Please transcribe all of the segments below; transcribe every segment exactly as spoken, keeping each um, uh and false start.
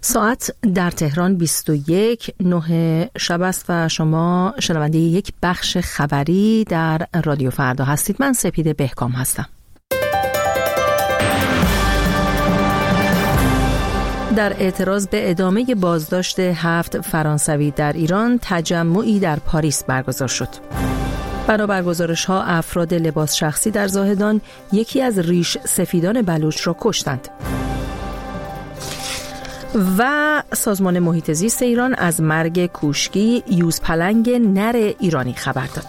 ساعت در تهران بیست و یک نه شب است و شما شنونده یک بخش خبری در رادیو فردا هستید. من سپیده بهکام هستم. در اعتراض به ادامه بازداشت هفت فرانسوی در ایران، تجمعی در پاریس برگزار شد. بنابر گزارش‌ها افراد لباس شخصی در زاهدان یکی از ریش سفیدان بلوچ را کشتند. و سازمان محیط زیست ایران از مرگ کوشکی یوزپلنگ نر ایرانی خبر داد.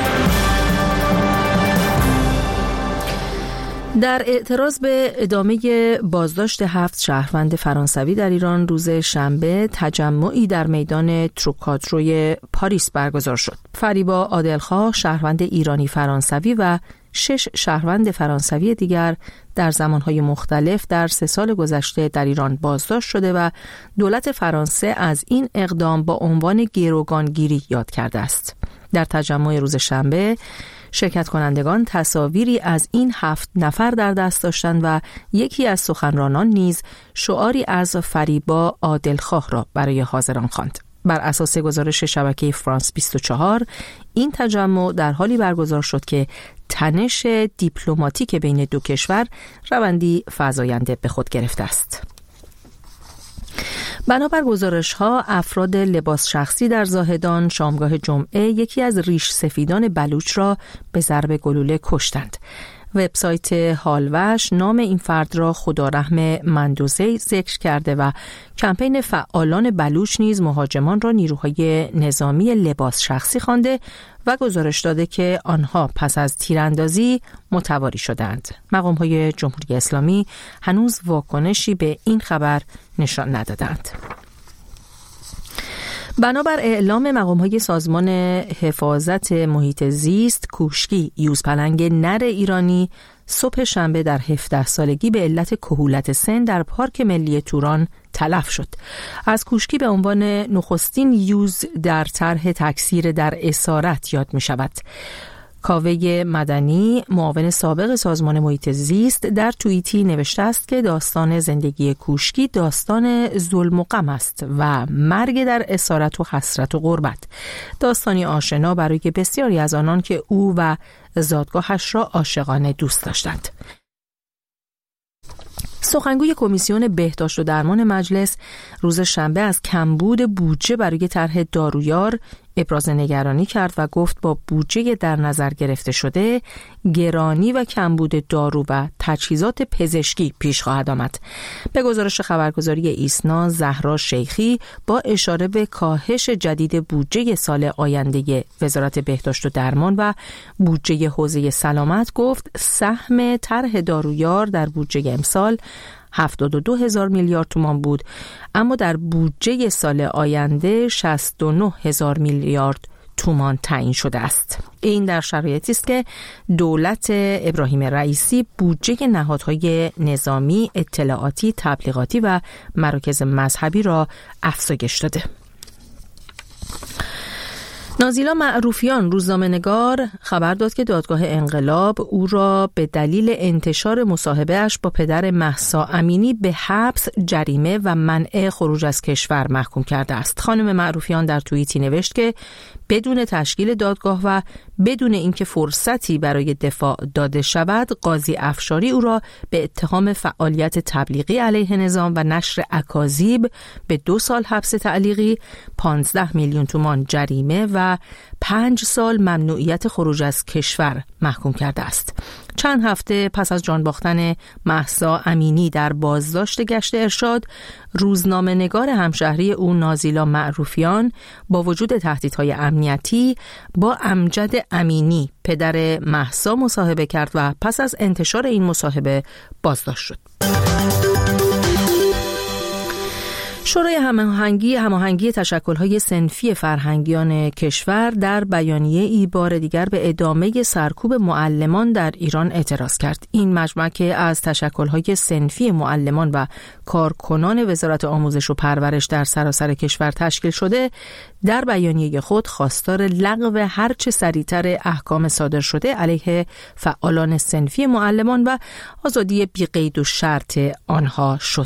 در اعتراض به ادامه بازداشت هفت شهروند فرانسوی در ایران، روز شنبه تجمعی در میدان تروکادروی پاریس برگزار شد. فریبا عادلخواه، شهروند ایرانی فرانسوی و شش شهروند فرانسوی دیگر در زمانهای مختلف در سه سال گذشته در ایران بازداشت شده و دولت فرانسه از این اقدام با عنوان گروگانگیری یاد کرده است. در تجمع روز شنبه شرکت کنندگان تصاویری از این هفت نفر در دست داشتند و یکی از سخنرانان نیز شعاری از فریبا عادلخواه را برای حاضران خواند. بر اساس گزارش شبکه فرانس بیست و چهار، این تجمع در حالی برگزار شد که تنش دیپلماتیک بین دو کشور روندی فزاینده به خود گرفته است. بنابر گزارش‌ها، افراد لباس شخصی در زاهدان شامگاه جمعه یکی از ریش سفیدان بلوچ را به ضرب گلوله کشتند. وبسایت هالوش نام این فرد را خدارحم مندوزی ذکر کرده و کمپین فعالان بلوچ نیز مهاجمان را نیروهای نظامی لباس شخصی خوانده و گزارش داده که آنها پس از تیراندازی متواری شدند. مقام‌های جمهوری اسلامی هنوز واکنشی به این خبر نشان ندادند. بنابر اعلام مقام‌های سازمان حفاظت محیط زیست، کوشکی یوزپلنگ نر ایرانی صبح شنبه در هفده سالگی به علت کهولت سن در پارک ملی توران تلف شد. از کوشکی به عنوان نخستین یوز در طرح تکثیر در اسارت یاد می شود. کاوه مدنی، معاون سابق سازمان محیط زیست، در توییتی نوشته است که داستان زندگی کوشکی داستان ظلم و غم است و مرگ در اسارت و حسرت و غربت. داستانی آشنا برای بسیاری از آنان که او و زادگاهش را عاشقانه دوست داشتند. سخنگوی کمیسیون بهداشت و درمان مجلس روز شنبه از کمبود بودجه برای طرح دارویار ابراز نگرانی کرد و گفت با بودجه در نظر گرفته شده گرانی و کمبود دارو و تجهیزات پزشکی پیش خواهد آمد. به گزارش خبرگزاری ایسنا، زهرا شیخی با اشاره به کاهش جدید بودجه سال آینده وزارت بهداشت و درمان و بودجه حوزه سلامت گفت سهم طرح دارویار در بودجه امسال هفتاد و دو هزار میلیارد تومان بود، اما در بودجه سال آینده شصت و نه هزار میلیارد تومان تعیین شده است. این در شرایطی است که دولت ابراهیم رئیسی بودجه نهادهای نظامی، اطلاعاتی، تبلیغاتی و مراکز مذهبی را افزایش داده. نازیلا معروفیان، روزنامه‌نگار، خبر داد که دادگاه انقلاب او را به دلیل انتشار مصاحبه‌اش با پدر مهسا امینی به حبس، جریمه و منع خروج از کشور محکوم کرده است. خانم معروفیان در توییتی نوشت که بدون تشکیل دادگاه و بدون اینکه فرصتی برای دفاع داده شود، قاضی افشاری او را به اتهام فعالیت تبلیغی علیه نظام و نشر اکاذیب به دو سال حبس تعلیقی، پانزده میلیون تومان جریمه و پنج سال ممنوعیت خروج از کشور محکوم کرده است. چند هفته پس از جان باختن مهسا امینی در بازداشت گشت ارشاد، روزنامه‌نگار همشهری او نازیلا معروفیان با وجود تهدیدهای امنیتی با امجد امینی پدر مهسا مصاحبه کرد و پس از انتشار این مصاحبه بازداشت شد. شورای هماهنگی هماهنگی تشکل‌های صنفی فرهنگیان کشور در بیانیه‌ای بار دیگر به ادامه سرکوب معلمان در ایران اعتراض کرد. این مجمع که از تشکل‌های صنفی معلمان و کارکنان وزارت آموزش و پرورش در سراسر کشور تشکیل شده، در بیانیه خود خواستار لغو هرچه سریعتر احکام صادر شده علیه فعالان صنفی معلمان و آزادی بی قید و شرط آنها شد.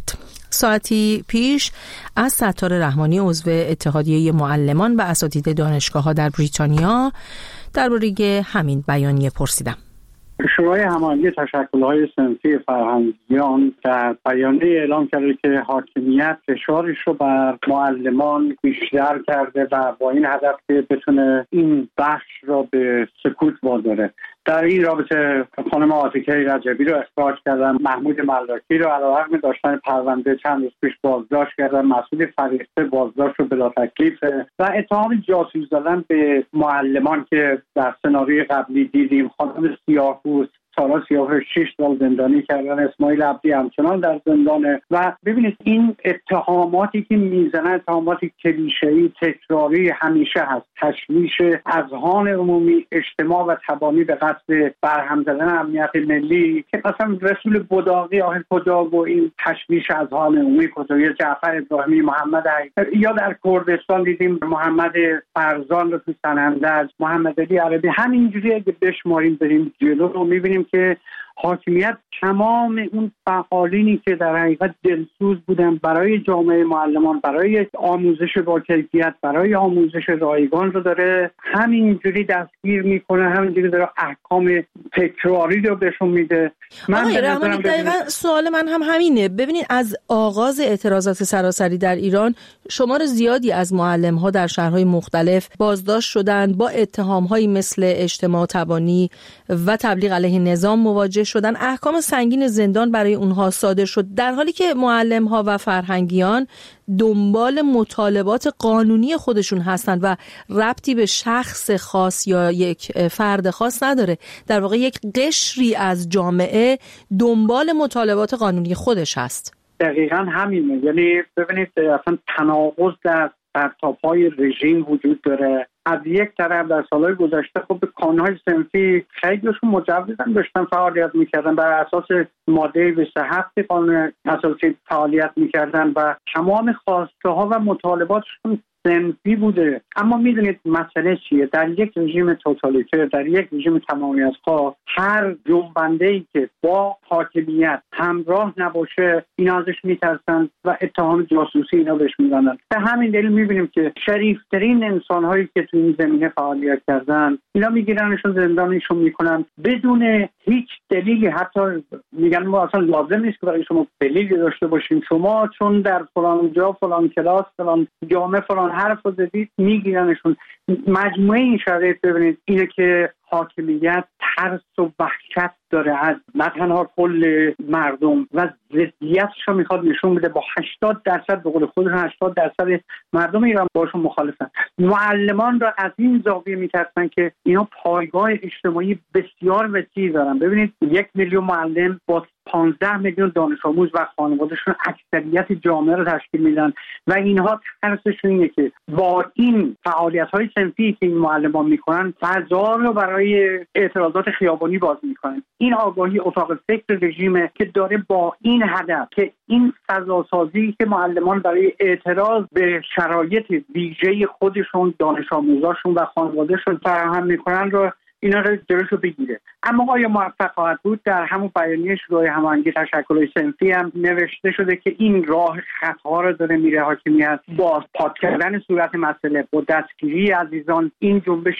ساعتی پیش از ستار رحمانی عضو اتحادیه معلمان و اساتید دانشگاه‌ها در بریتانیا درباره همین بیانیه پرسیدم. شورای هماهنگی تشکل‌های صنفی فرهنگیان در بیانیه اعلام کرده که حاکمیت فشارش رو بر معلمان بیشتر کرده و با این هدف که بتونه این بخش را به سکوت واداره. در این رابطه خانم عاطفه رجبی رو اخراج کردن، محمود ملاکی رو علیرغم داشتن پرونده چند روز پیش بازداشت کردن، مسعود فریخته بازداشت رو بلا تکلیف و اتهام جاسوس زدن به معلمان که در سناریوی قبلی دیدیم. خانم سیاه‌پوست سارا سیاه‌پوست شش سال زندانی کردن، اسماعیل عبدی همچنان در زندانه. و ببینید این اتهاماتی که میزنن اتهاماتی کلیشه‌ای تکراری همیشه هست، تشویش اذهان عمومی، اجتماع و تبانی به قصد برهم زدن امنیت ملی که مثلا رسول بداقی آخر کجا و این تشویش اذهان عمومی کجا، یا جعفر ابراهیمی، محمد علی، یا در کردستان دیدیم محمد فرزان رو تو سنندج، محمد علی عربی. همینجوری اگه بشماریم بریم جلو رو می‌بینیم که حاکمیت تمام اون فعالینی که در حقیقت دلسوز بودن برای جامعه معلمان، برای آموزش با کیفیت، برای آموزش رایگان رو داره همینجوری دستگیر میکنه، همینجوری داره احکام تکراری رو بهشون میده. من به نظرم دقیقاً سوال من هم همینه. ببینید از آغاز اعتراضات سراسری در ایران شمار زیادی از معلم‌ها در شهرهای مختلف بازداشت شدند، با اتهام‌هایی مثل اجتماع تبانی و تبلیغ علیه نظام مواجه شدن. احکام سنگین زندان برای اونها صادر شد، در حالی که معلم‌ها و فرهنگیان دنبال مطالبات قانونی خودشون هستند و ربطی به شخص خاص یا یک فرد خاص نداره. در واقع یک قشری از جامعه دنبال مطالبات قانونی خودش هست. دقیقاً همینه. یعنی ببینید اصلا تناقض در پرتاب‌های رژیم وجود داره. از یک طرف در سالهای گذشته خب کانون‌های صنفی خیلیشون مجوزن داشتن فعالیت میکردن، بر اساس ماده بیست و هفت قانون اساسی فعالیت میکردن و تمام خواسته ها و مطالباتشون صنفی بوده. اما میدونید مسئله چیه؟ در یک رژیم توتالیتر، در یک رژیم تمامیت‌خواه، هر جنبنده‌ای که با حاکمیت همراه نباشه اینا ازش میترسن و اتهام جاسوسی اینا بهش میزنن. به همین دلیل میبینیم که شریفترین انسان‌هایی که تو این زمینه فعالیت کردن اینا میگیرنشون زندانشون میکنن بدون هیچ دلیلی. حتی میگن ما اصلا لازم نیست که برای شما دلیلی داشته باشیم، شما چون در فلان جا فلان کلاس فلان جامعه فلان حرف رو زدید میگیرنشون. مجموعه این شرایط ببینید اینه که حاکمیت ترس و وحشت داره از نه تنها کل مردم و ضدیتش رو میخواد نشون بده. با هشتاد درصد به قول خودشون هشتاد درصد مردم ایران باشون مخالفن. معلمان را از این زاویه میترسن که اینا پایگاه اجتماعی بسیار وسیع دارن. ببینید یک میلیون معلم با پانزده میلیون دانش آموز و خانوادهشون اکثریت جامعه رو تشکیل میدن و اینها ترسشون اینه که با این فعالیت‌های صنفی که این معلمان میکنن فضا رو برای اعتراضات خیابانی باز میکنن. این آگاهی اتاق فکر رژیمه که داره با این هدف که این فضا سازی که معلمان برای اعتراض به شرایط ویژه خودشون، دانش آموزاشون و خانوادهشون فراهم میکنن رو اینا رو جلوشو بگیره. اما آیا موفق خواهد بود؟ در همون بیانیه شورای هماهنگی تشکل‌های صنفی هم نوشته شده که این راه خطا رو داره میره حاکمیت. با پاک کردن صورت مسئله، با دستگیری عزیزان این جنبش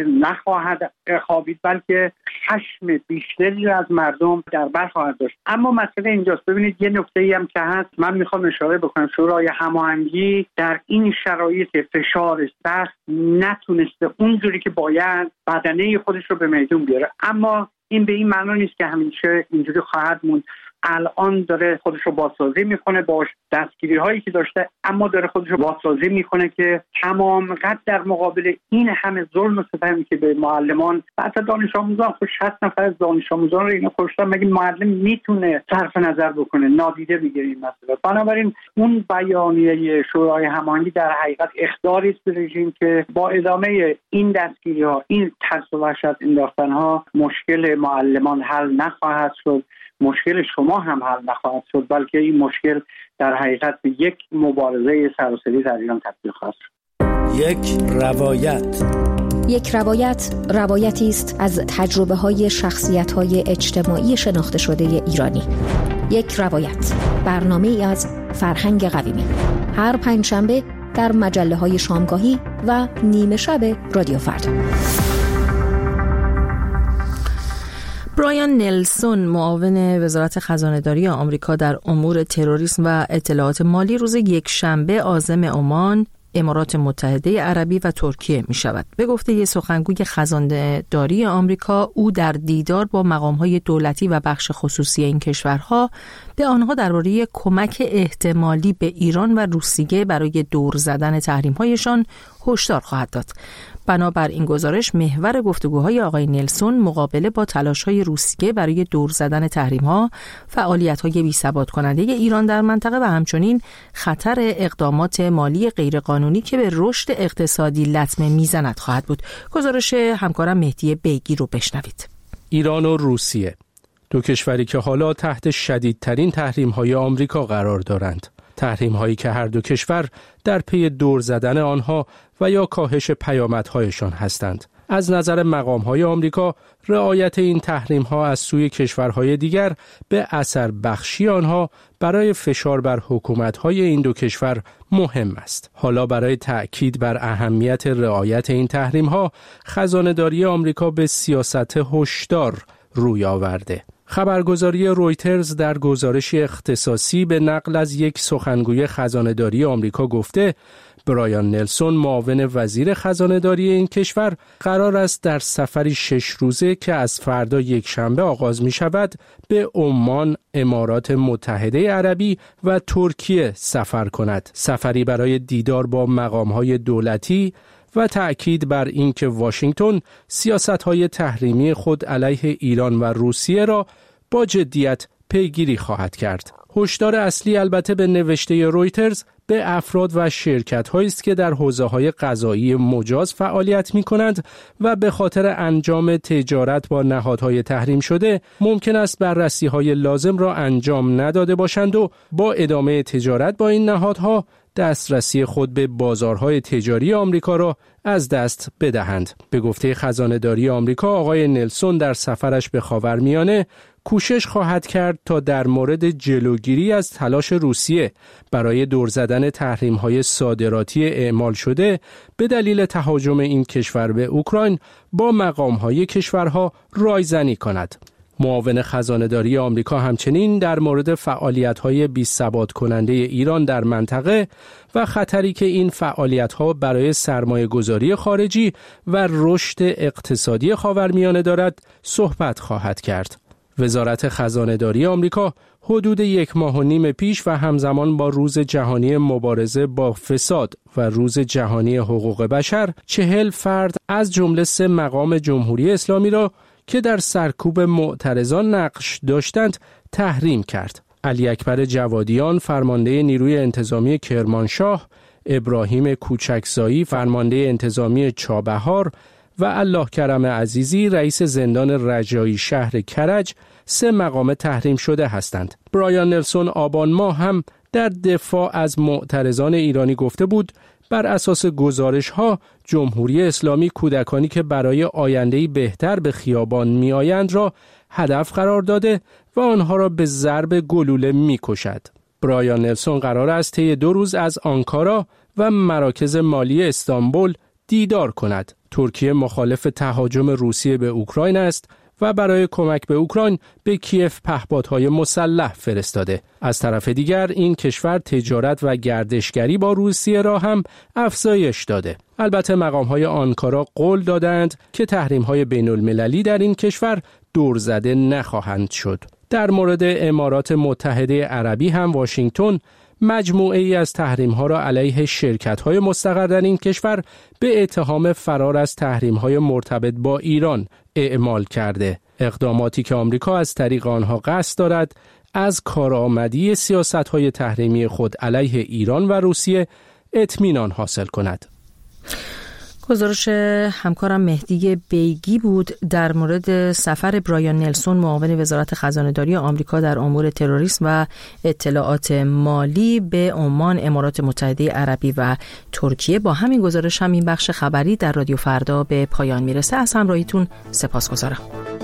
نخواهد خوابید، بلکه خشم بیشتری از مردم در بر خواهد داشت. اما مسئله اینجاست. ببینید یه نکته‌ای هم که هست، من میخوام اشاره بکنم. شورای هماهنگی در این شرایط فشار سخت نتونسته اونجوری که باید بدنه خودش رو به میدون بیاره. اما این به این معنی نیست که همیشه اینجوری خواهد موند. الان داره خودش رو بازسازی میکنه باش دستگیری هایی که داشته، اما داره خودش رو بازسازی میکنه که تمام قد در مقابل این همه ظلم و ستمی که به معلمان و حتی دانش آموزان، خود شصت نفر از دانش آموزان رو اینا کشتن، مگه معلم میتونه صرف نظر بکنه؟ نادیده میگیره این مسئله. بنابراین اون بیانیه شورای هماهنگی در حقیقت اخطاری است به رژیم که با ادامه این دستگیری ها، این ترس و وحشت انداختن ها، مشکل معلمان حل نخواهد شد، مشکل شما هم حل نخواهد شد، بلکه این مشکل در حقیقت به یک مبارزه سراسری در ایران تبدیل خواهد شد. یک روایت یک روایت روایتی است از تجربه های شخصیت های اجتماعی شناخته شده ایرانی. یک روایت، برنامه‌ای از فرهنگ قویمی. هر پنجشنبه در مجله‌های شامگاهی و نیمه شب رادیو فردا. برایان نلسون، معاون وزارت خزانه‌داری آمریکا در امور تروریسم و اطلاعات مالی، روز یک شنبه عازم عمان، امارات متحده عربی و ترکیه می شود. به گفته یک سخنگوی خزانه‌داری آمریکا، او در دیدار با مقام‌های دولتی و بخش خصوصی این کشورها به آنها درباره کمک احتمالی به ایران و روسیه برای دور زدن تحریم‌هایشان هشدار خواهد داد. بنابر این گزارش، محور گفتگوهای آقای نلسون مقابله با تلاش‌های روسیه برای دور زدن تحریم‌ها، فعالیت‌های بی‌ثبات کننده ایران در منطقه و همچنین خطر اقدامات مالی غیرقانونی که به رشد اقتصادی لطمه میزند خواهد بود. گزارش همکارم مهدی بیگی رو بشنوید. ایران و روسیه، دو کشوری که حالا تحت شدیدترین تحریم‌های آمریکا قرار دارند. تحریم‌هایی که هر دو کشور در پی دور زدن آنها و یا کاهش پیامدهایشان هستند. از نظر مقام‌های آمریکا، رعایت این تحریم‌ها از سوی کشورهای دیگر به اثر بخشی آنها برای فشار بر حکومت‌های این دو کشور مهم است. حالا برای تأکید بر اهمیت رعایت این تحریم‌ها، خزانه‌داری آمریکا به سیاست هشدار روی آورده. خبرگزاری رویترز در گزارشی اختصاصی به نقل از یک سخنگوی خزانه‌داری آمریکا گفته برایان نلسون، معاون وزیر خزانه‌داری این کشور، قرار است در سفری شش روزه که از فردا یک شنبه آغاز می شود به عمان، امارات متحده عربی و ترکیه سفر کند. سفری برای دیدار با مقام‌های دولتی و تأکید بر اینکه واشنگتن سیاست‌های تحریمی خود علیه ایران و روسیه را با جدیت پیگیری خواهد کرد. هشدار اصلی البته به نوشته رویترز به افراد و شرکت‌هایی است که در حوزه‌های قضایی مجاز فعالیت می‌کنند و به خاطر انجام تجارت با نهادهای تحریم شده ممکن است بررسی‌های لازم را انجام نداده باشند و با ادامه تجارت با این نهادها دسترسی خود به بازارهای تجاری آمریکا را از دست بدهند. به گفته خزانه‌داری آمریکا، آقای نلسون در سفرش به خاورمیانه کوشش خواهد کرد تا در مورد جلوگیری از تلاش روسیه برای دور زدن تحریم‌های صادراتی اعمال شده به دلیل تهاجم این کشور به اوکراین با مقام‌های کشورها رایزنی کند. معاون خزانه‌داری آمریکا همچنین در مورد فعالیت‌های بی‌ثبات کننده ایران در منطقه و خطری که این فعالیت‌ها برای سرمایه‌گذاری خارجی و رشد اقتصادی خاورمیانه دارد صحبت خواهد کرد. وزارت خزانه‌داری آمریکا حدود یک ماه و نیم پیش و همزمان با روز جهانی مبارزه با فساد و روز جهانی حقوق بشر، چهل فرد از جمله سه مقام جمهوری اسلامی را که در سرکوب معترضان نقش داشتند تحریم کرد. علی اکبر جوادیان، فرمانده نیروی انتظامی کرمانشاه، ابراهیم کوچکزایی، فرمانده انتظامی چابهار و الله کرم عزیزی، رئیس زندان رجایی شهر کرج، سه مقام تحریم شده هستند. برایان نلسون آبان ماه هم در دفاع از معترضان ایرانی گفته بود بر اساس گزارش‌ها جمهوری اسلامی کودکانی که برای آینده‌ای بهتر به خیابان می‌آیند را هدف قرار داده و آنها را به ضرب گلوله می‌کشد. برایان نلسون قرار است طی دو روز از آنکارا و مراکز مالی استانبول دیدار کند. ترکیه مخالف تهاجم روسیه به اوکراین است و برای کمک به اوکراین به کیف پهپادهای مسلح فرستاده. از طرف دیگر این کشور تجارت و گردشگری با روسیه را هم افزایش داده. البته مقام‌های آنکارا قول دادند که تحریم‌های بین‌المللی در این کشور دور زده نخواهند شد. در مورد امارات متحده عربی هم واشنگتن مجموعه ای از تحریم‌ها را علیه شرکت‌های مستقر در این کشور به اتهام فرار از تحریم‌های مرتبط با ایران اعمال کرده. اقداماتی که آمریکا از طریق آنها قصد دارد از کارآمدی سیاست‌های تحریمی خود علیه ایران و روسیه اطمینان حاصل کند. گزارش همکارم مهدی بیگی بود در مورد سفر برایان نلسون، معاون وزارت خزانه‌داری آمریکا در امور تروریسم و اطلاعات مالی، به عمان، امارات متحده عربی و ترکیه. با همین گزارش هم این بخش خبری در رادیو فردا به پایان میرسه. از همراهیتون سپاسگزارم.